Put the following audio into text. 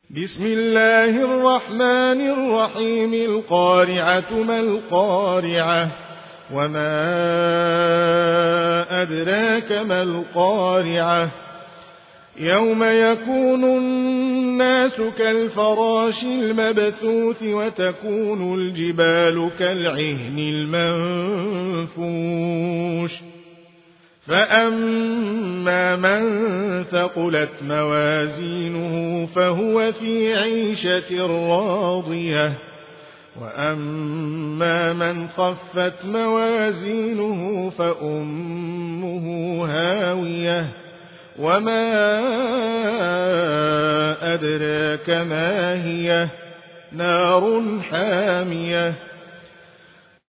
بسم الله الرحمن الرحيم. القارعة ما القارعة وما أدراك ما القارعة يوم يكون الناس كالفراش المبثوث وتكون الجبال كالعهن المنفوش فأما من ثقلت موازينه فهو في عيشة راضية وأما من خفت موازينه فأمه هاوية وما أدراك ما هي نار حامية